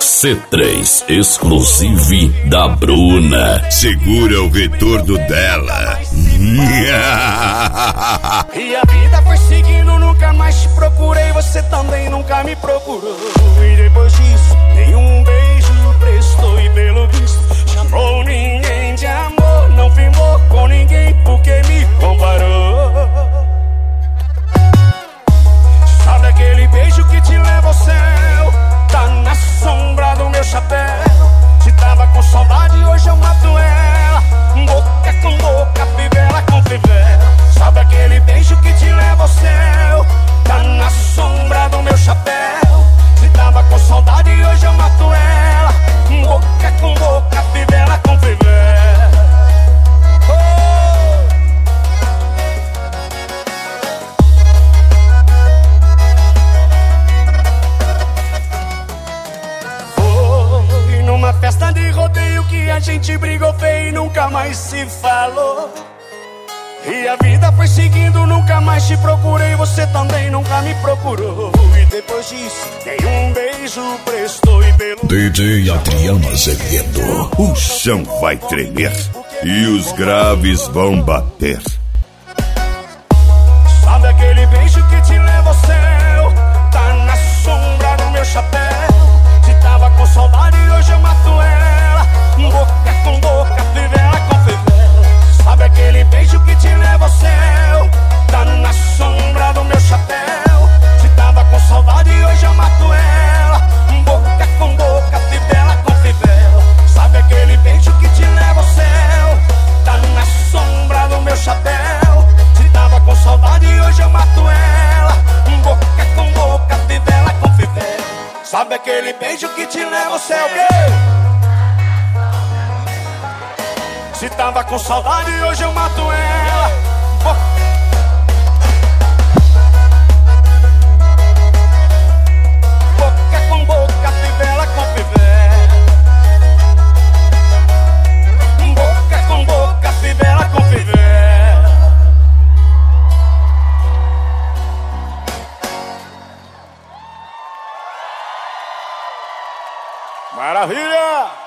C3 Exclusive da Bruna. Segura o retorno dela. E a vida foi seguindo, nunca mais te procurei, você também nunca me procurou. E depois disso, nenhum beijo prestou e pelo visto chamou ninguém de amor. Não firmou com ninguém porque me comparou. Sabe aquele beijo que te leva ao céu? Tá na sombra do meu chapéu. Se tava com saudade, hoje eu mato ela. Boca com boca, fivela com fivela. Sabe aquele beijo que te leva ao céu? Tá na sombra do meu chapéu. Se tava com saudade, hoje eu mato ela. Boca com boca, fivela com fivela. Foi numa festa de rodeio que a gente brigou feio e nunca mais se falou. E a vida foi seguindo, nunca mais te procurei, você também nunca me procurou. E depois disso, nenhum beijo prestou e pelo... DJ Adriano Azevedo. O chão vai tremer e os graves vão bater. Sabe aquele beijo que te leva ao céu? Tá na sombra do meu chapéu. Se tava com saudade, hoje eu mato ela. Boca com boca, fivela com fivela. Sabe aquele beijo que te leva ao céu? Tá na sombra do meu chapéu. Se tava com saudade, hoje eu mato ela. Boca com boca, fivela com fivela. Sabe aquele beijo que te leva ao céu? Tá na sombra do meu chapéu. Se tava com saudade, hoje eu mato ela. Boca com boca, fivela com fivela. Sabe aquele beijo que te leva ao céu? Se tava com saudade, hoje eu mato ela. Boca com boca, fivela com fivela. Boca com boca, fivela com fivela. Maravilha!